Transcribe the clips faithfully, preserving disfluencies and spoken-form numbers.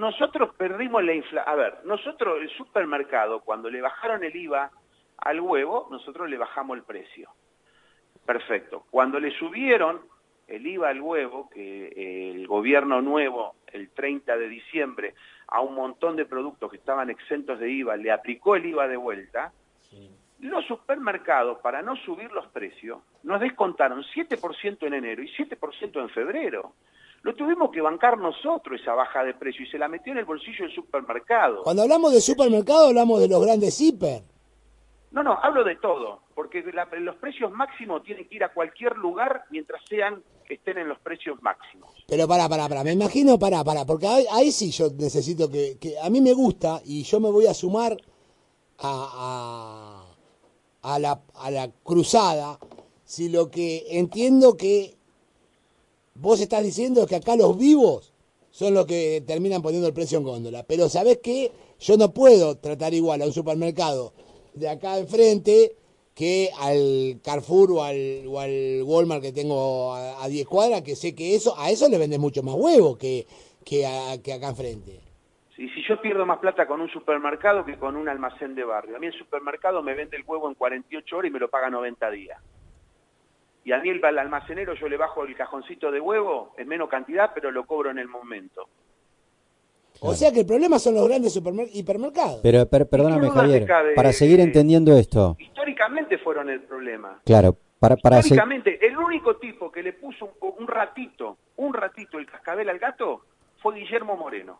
nosotros perdimos la inflación. A ver, nosotros, el supermercado, cuando le bajaron el I V A al huevo, nosotros le bajamos el precio. Perfecto. Cuando le subieron el I V A al huevo, que el gobierno nuevo, el treinta de diciembre, a un montón de productos que estaban exentos de I V A, le aplicó el I V A de vuelta, sí. Los supermercados, para no subir los precios, nos descontaron siete por ciento en enero y siete por ciento en febrero. Lo tuvimos que bancar nosotros esa baja de precio y se la metió en el bolsillo del supermercado. Cuando hablamos de supermercado hablamos de los grandes hiper. No, no, hablo de todo, porque la, los precios máximos tienen que ir a cualquier lugar mientras sean que estén en los precios máximos. Pero pará, pará, pará, me imagino, pará, pará, porque ahí, ahí sí yo necesito que, que... A mí me gusta y yo me voy a sumar a, a, a, la, a la cruzada, si lo que entiendo que vos estás diciendo es que acá los vivos son los que terminan poniendo el precio en góndola. Pero ¿sabés qué? Yo no puedo tratar igual a un supermercado de acá enfrente que al Carrefour o al, o al Walmart que tengo a, a diez cuadras, que sé que eso a eso le venden mucho más huevo que, que, a, que acá enfrente. Sí, si yo pierdo más plata con un supermercado que con un almacén de barrio. A mí el supermercado me vende el huevo en cuarenta y ocho horas y me lo paga noventa días. Y a mí el, el almacenero yo le bajo el cajoncito de huevo en menos cantidad, pero lo cobro en el momento. O sea que el problema son los grandes hipermercados. Pero per, perdóname, Javier, cabe, para seguir eh, entendiendo esto. Históricamente fueron el problema. Claro, para, para Históricamente, se... el único tipo que le puso un, un ratito, un ratito el cascabel al gato fue Guillermo Moreno.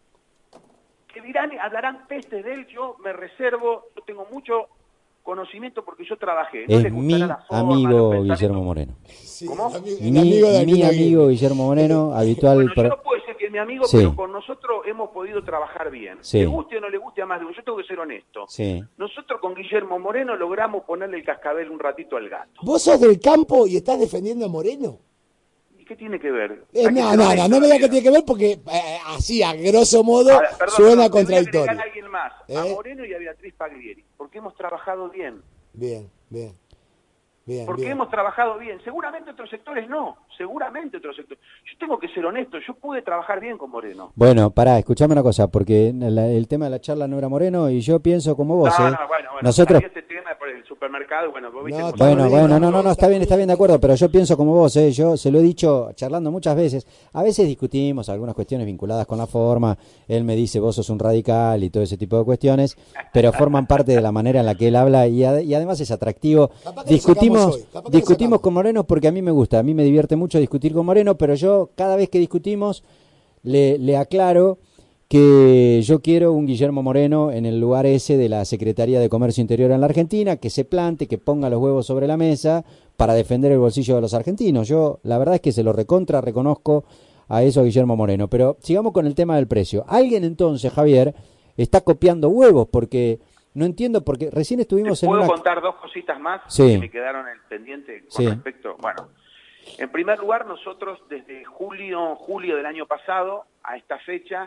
Que dirán, hablarán pestes de él, yo me reservo, yo tengo mucho conocimiento porque yo trabajé. No es mi la forma, amigo Guillermo Moreno. Sí, ¿cómo? El, el mi amigo, de mi amigo Guillermo Moreno, habitual. Bueno, yo no puedo decir que es mi amigo, sí. Pero con nosotros hemos podido trabajar bien. Sí. Le guste o no le guste a más de uno, yo tengo que ser honesto. Sí. Nosotros con Guillermo Moreno logramos ponerle el cascabel un ratito al gato. ¿Vos sos del campo y estás defendiendo a Moreno? ¿Y qué tiene que ver? Eh, no, no, no, no me digas que tiene que ver porque eh, así, a grosso modo, ver, perdón, suena perdón, contradictorio. A alguien más, ¿Eh? a Moreno y a Beatriz Paglieri, porque hemos trabajado bien. Bien, bien. Bien, porque bien. hemos trabajado bien. Seguramente otros sectores no, seguramente otros sectores. Yo tengo que ser honesto, yo pude trabajar bien con Moreno. Bueno, pará, escuchame una cosa, porque la, el tema de la charla no era Moreno y yo pienso como vos. No, ¿eh? no, bueno, bueno, nosotros... este tema por el supermercado, bueno, vos viste no, bueno, bueno, no, no, no, está bien, está bien de acuerdo, pero yo pienso como vos, ¿eh? Yo se lo he dicho charlando muchas veces. A veces discutimos algunas cuestiones vinculadas con la forma, él me dice vos sos un radical y todo ese tipo de cuestiones, pero forman parte de la manera en la que él habla y, ad, y además es atractivo. Discutimos, discutimos con Moreno porque a mí me gusta, a mí me divierte mucho discutir con Moreno, pero yo cada vez que discutimos le, le aclaro que yo quiero un Guillermo Moreno en el lugar ese de la Secretaría de Comercio Interior en la Argentina, que se plante, que ponga los huevos sobre la mesa para defender el bolsillo de los argentinos. Yo la verdad es que se lo recontra reconozco a eso a Guillermo Moreno, pero sigamos con el tema del precio. Alguien entonces, Javier, está copiando huevos porque... No entiendo, porque recién estuvimos ¿Te en puedo una... contar dos cositas más sí. que me quedaron en el pendiente con sí. respecto? Bueno, en primer lugar, nosotros desde julio, julio del año pasado a esta fecha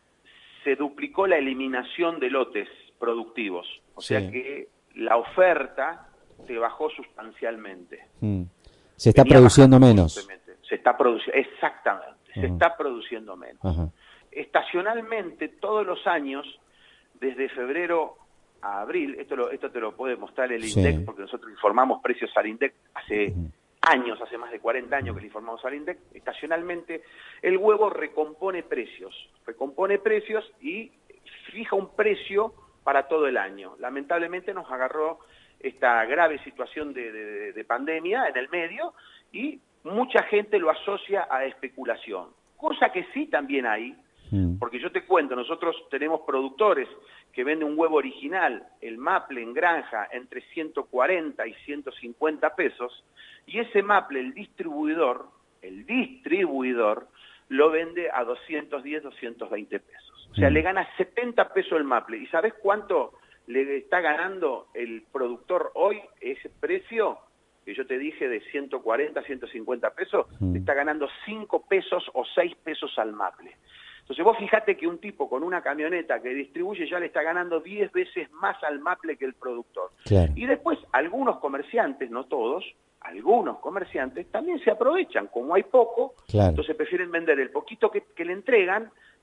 se duplicó la eliminación de lotes productivos. O sí. sea que la oferta se bajó sustancialmente. Mm. Se está Venía produciendo menos. Se está produciendo, exactamente, uh-huh. se está produciendo menos. Uh-huh. Estacionalmente, todos los años, desde febrero a abril, esto lo, esto te lo puede mostrar el INDEC, sí. porque nosotros informamos precios al INDEC hace uh-huh. años, hace más de cuarenta años que le informamos al INDEC, estacionalmente el huevo recompone precios, recompone precios y fija un precio para todo el año. Lamentablemente nos agarró esta grave situación de, de, de pandemia en el medio y mucha gente lo asocia a especulación, cosa que sí también hay, porque yo te cuento, nosotros tenemos productores que venden un huevo original, el maple en granja, entre ciento cuarenta y ciento cincuenta pesos, y ese maple, el distribuidor, el distribuidor, lo vende a doscientos diez, doscientos veinte pesos. O sea, mm. le gana setenta pesos el maple. ¿Y sabes cuánto le está ganando el productor hoy ese precio? Que yo te dije de ciento cuarenta, ciento cincuenta pesos, mm. le está ganando cinco pesos o seis pesos al maple. Entonces vos fijate que un tipo con una camioneta que distribuye ya le está ganando diez veces más al maple que el productor. Claro. Y después algunos comerciantes, no todos, algunos comerciantes también se aprovechan, como hay poco, claro. entonces prefieren vender el poquito que, que le entregan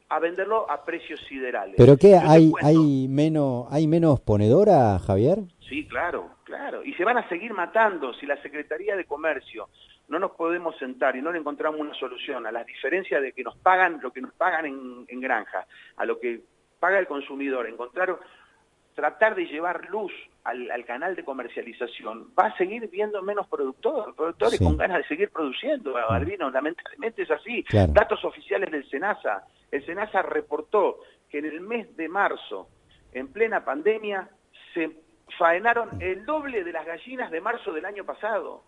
a venderlo a precios siderales. ¿Pero qué? Yo ¿Hay, cuento, hay, menos, ¿Hay menos ponedora, Javier? Sí, claro, claro. Y se van a seguir matando si la Secretaría de Comercio no nos podemos sentar y no le encontramos una solución a las diferencias de que nos pagan, lo que nos pagan en, en granja, a lo que paga el consumidor, encontrar, tratar de llevar luz al, al canal de comercialización, va a seguir viendo menos productores, productores sí. con ganas de seguir produciendo, Albino, lamentablemente es así. Claro. Datos oficiales del SENASA, el SENASA reportó que en el mes de marzo, en plena pandemia, se faenaron el doble de las gallinas de marzo del año pasado.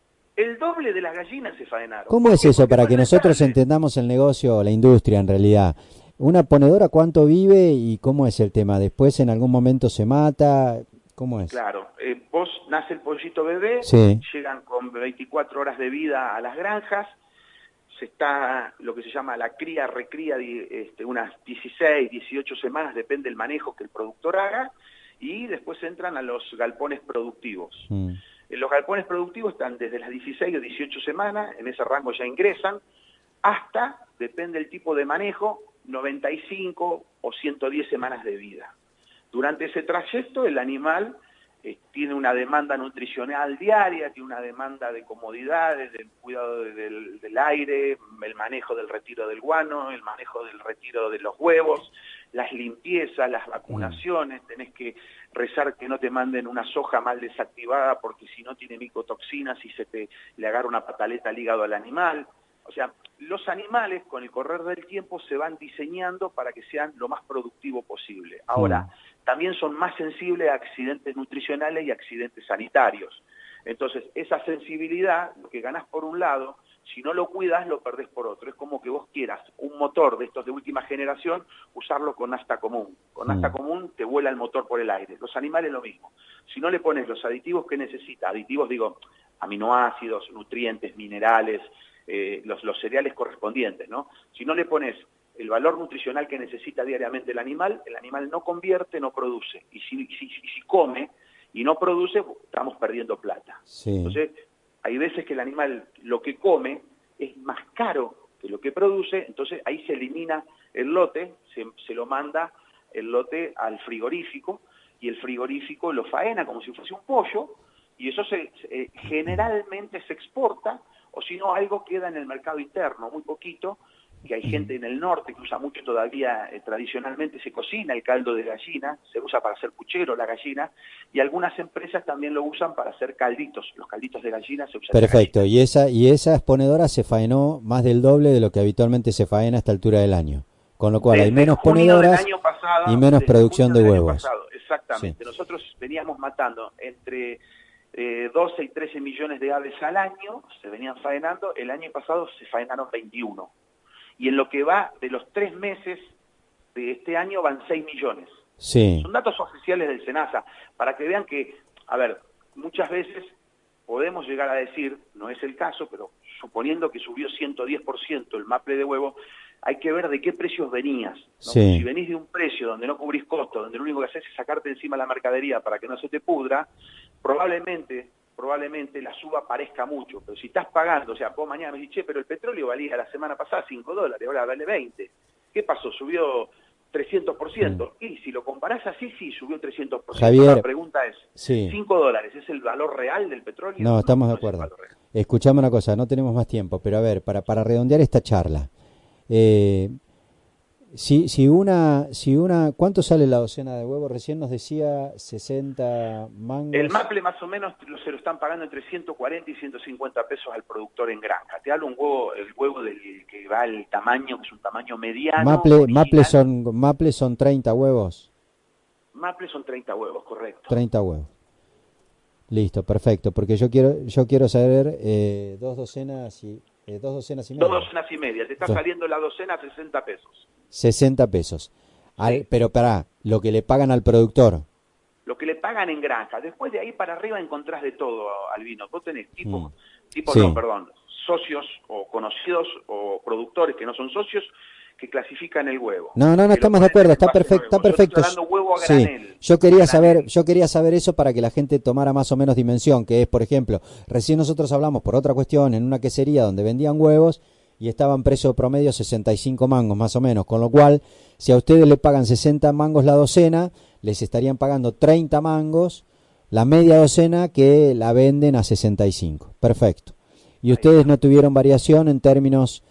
El doble de las gallinas se faenaron. ¿Cómo es eso para que nosotros entendamos el negocio, la industria en realidad? ¿Una ponedora cuánto vive y cómo es el tema? ¿Después en algún momento se mata? ¿Cómo es? Claro, eh, vos nace el pollito bebé, sí. llegan con veinticuatro horas de vida a las granjas, se está lo que se llama la cría, recría, este, unas dieciséis, dieciocho semanas, depende del manejo que el productor haga, y después entran a los galpones productivos. Mm. Los galpones productivos están desde las dieciséis o dieciocho semanas, en ese rango ya ingresan, hasta, depende del tipo de manejo, noventa y cinco o ciento diez semanas de vida. Durante ese trayecto el animal eh, tiene una demanda nutricional diaria, tiene una demanda de comodidades, del cuidado de, del, del aire, el manejo del retiro del guano, el manejo del retiro de los huevos, las limpiezas, las vacunaciones, tenés que rezar que no te manden una soja mal desactivada porque si no tiene micotoxinas y se te le agarra una pataleta al hígado al animal. O sea, los animales con el correr del tiempo se van diseñando para que sean lo más productivo posible. Ahora, mm. también son más sensibles a accidentes nutricionales y accidentes sanitarios. Entonces, esa sensibilidad, lo que ganás por un lado, si no lo cuidas, lo perdés por otro. Es como que vos quieras un motor de estos de última generación, usarlo con nafta común. Con nafta mm. común te vuela el motor por el aire. Los animales lo mismo. Si no le pones los aditivos que necesita, aditivos digo, aminoácidos, nutrientes, minerales, eh, los, los cereales correspondientes, ¿no? Si no le pones el valor nutricional que necesita diariamente el animal, el animal no convierte, no produce. Y si, si, si come y no produce, estamos perdiendo plata. Sí. Entonces, hay veces que el animal lo que come es más caro que lo que produce, entonces ahí se elimina el lote, se, se lo manda el lote al frigorífico, y el frigorífico lo faena como si fuese un pollo, y eso se, se generalmente se exporta, o si no, algo queda en el mercado interno, muy poquito, que hay gente en el norte que usa mucho todavía, eh, tradicionalmente se cocina el caldo de gallina, se usa para hacer puchero la gallina, y algunas empresas también lo usan para hacer calditos, los calditos de gallina se usan. Perfecto, y esa y esa ponedora se faenó más del doble de lo que habitualmente se faena a esta altura del año, con lo cual desde hay menos ponedoras pasado, y menos producción de huevos. Pasado, exactamente, sí. Nosotros veníamos matando entre eh, doce y trece millones de aves al año, se venían faenando, el año pasado se faenaron veintiuno. Y en lo que va de los tres meses de este año van seis millones. Sí. Son datos oficiales del SENASA, para que vean que, a ver, muchas veces podemos llegar a decir, no es el caso, pero suponiendo que subió ciento diez por ciento el maple de huevo, hay que ver de qué precios venías, ¿no? Sí. Si venís de un precio donde no cubrís costos, donde lo único que haces es sacarte encima la mercadería para que no se te pudra, probablemente... probablemente la suba parezca mucho, pero si estás pagando, o sea, vos mañana me dices, che, pero el petróleo valía la semana pasada cinco dólares, ahora vale veinte. ¿Qué pasó? Subió trescientos por ciento. Mm. Y si lo comparás así, sí, subió trescientos por ciento. Javier, la pregunta es, sí. ¿cinco dólares es el valor real del petróleo? No, estamos no, de acuerdo. No Escuchame una cosa, no tenemos más tiempo, pero a ver, para, para redondear esta charla, eh, Si, si una, si una, ¿cuánto sale la docena de huevos? Recién nos decía sesenta mangos. El maple más o menos se lo están pagando entre ciento cuarenta y ciento cincuenta pesos al productor en granja. Te hablo un huevo, el huevo del que va al tamaño, que es un tamaño mediano. Maple, maple son, maple son treinta huevos. Maple son treinta huevos, correcto. treinta huevos. Listo, perfecto, porque yo quiero, yo quiero saber eh, dos docenas y eh, dos docenas y media. Dos docenas y media. Te está so. saliendo la docena a sesenta pesos. sesenta pesos. Al, sí. Pero para lo que le pagan al productor. Lo que le pagan en granja. Después de ahí para arriba encontrás de todo, Albino. Vos tenés tipo, mm. tipo sí. no, perdón, socios o conocidos o productores que no son socios que clasifican el huevo. No, no, no, estamos de acuerdo, está perfecto, está perfecto. Huevo a sí. granel, Yo quería a saber, yo quería saber eso para que la gente tomara más o menos dimensión, que es, por ejemplo, recién nosotros hablamos por otra cuestión en una quesería donde vendían huevos y estaban precio promedio sesenta y cinco mangos más o menos, con lo cual si a ustedes le pagan sesenta mangos la docena, les estarían pagando treinta mangos la media docena que la venden a sesenta y cinco. Perfecto. Y ustedes no tuvieron variación en términos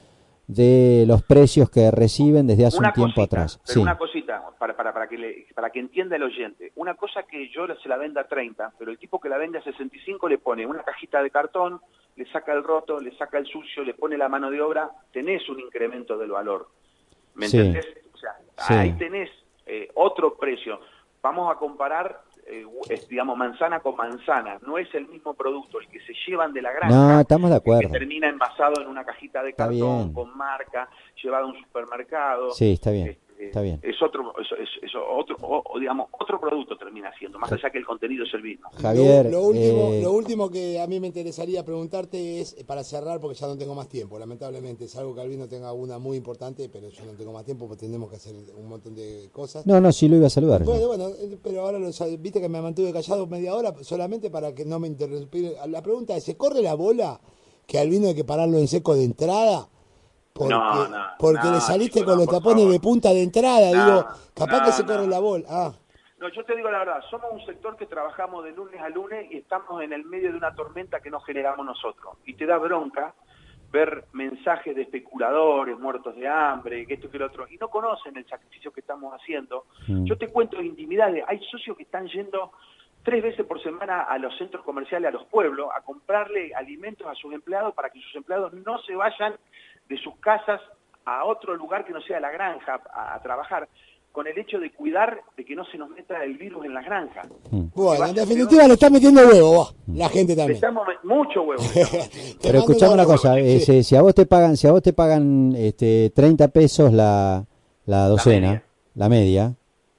de los precios que reciben desde hace una un tiempo cosita, atrás. Pero Sí. una cosita, para, para, para, que le, para que entienda el oyente. Una cosa que yo se la venda a treinta, pero el tipo que la vende a sesenta y cinco le pone una cajita de cartón, le saca el roto, le saca el sucio, le pone la mano de obra, tenés un incremento del valor. ¿Me Sí. entendés? O sea, Sí. ahí tenés eh, otro precio. Vamos a comparar, eh, es, digamos, manzana con manzana. No es el mismo producto el que se llevan de la granja. No, estamos de el acuerdo. que termina envasado en una cajita de Está cartón, bien. con marca, llevado a un supermercado. Sí, está bien. Este, Está bien. Es otro, es, es, es otro, o, o digamos, otro producto termina siendo, más allá que el contenido es el mismo. Javier, lo, lo último, eh, lo último que a mí me interesaría preguntarte es, eh, para cerrar, porque ya no tengo más tiempo, lamentablemente, es algo que Albino tenga una muy importante, pero yo no tengo más tiempo porque tenemos que hacer un montón de cosas. no, no, sí lo iba a saludar. Bueno, bueno, eh, pero ahora lo, sab- viste que me mantuve callado media hora solamente para que no me interrumpiera. La pregunta es, ¿se corre la bola que Albino hay que pararlo en seco de entrada? Porque, No, no, porque no, le saliste chico, con no, los por tapones favor. de punta de entrada, No, digo, capaz no, que se no. corre la bola. Ah. No, yo te digo la verdad, somos un sector que trabajamos de lunes a lunes y estamos en el medio de una tormenta que nos generamos nosotros. Y te da bronca ver mensajes de especuladores, muertos de hambre, que esto que lo otro, y no conocen el sacrificio que estamos haciendo. Mm. Yo te cuento intimidades, hay socios que están yendo tres veces por semana a los centros comerciales, a los pueblos, a comprarle alimentos a sus empleados para que sus empleados no se vayan de sus casas a otro lugar que no sea la granja a, a trabajar, con el hecho de cuidar de que no se nos meta el virus en las granjas. Mm. Bueno, en definitiva le está metiendo huevo, vos, la gente Le también. estamos met- mucho huevo. le estamos metiendo. Te Pero mando escuchame un una abrazo. cosa, eh, Sí. si, si a vos te pagan, si a vos te pagan este treinta pesos la, la docena, media. la media,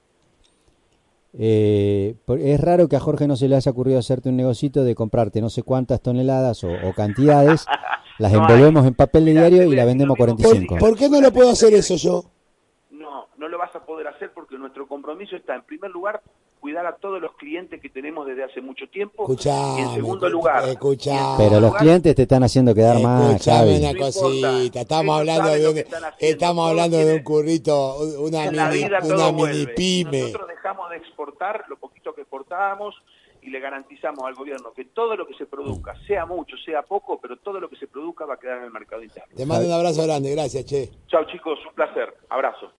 eh, por- es raro que a Jorge no se le haya ocurrido hacerte un negocito de comprarte no sé cuántas toneladas o, o cantidades, las No envolvemos hay. en papel de Mirá, diario te y voy a la decir vendemos lo mismo cuarenta y que cinco. dije. ¿Por qué no lo puedo hacer eso yo? No, no lo vas a poder hacer porque nuestro compromiso está, en primer lugar, cuidar a todos los clientes que tenemos desde hace mucho tiempo. Escuchame, y en segundo escu- lugar, escuchame. y en Pero los lugar, clientes te están haciendo quedar mal, Escuchame Javi. una No cosita, importa. estamos Ellos hablando saben de lo un, que están haciendo. estamos Todo hablando de tiene- un currito, una en la mini, vida una todo mini vuelve. Y pyme. nosotros dejamos de exportar lo poquito que exportábamos y le garantizamos al gobierno que todo lo que se produzca, sea mucho, sea poco, pero todo lo que se produzca va a quedar en el mercado interno. Te mando un abrazo grande, gracias, che. Chao chicos, un placer. Abrazo.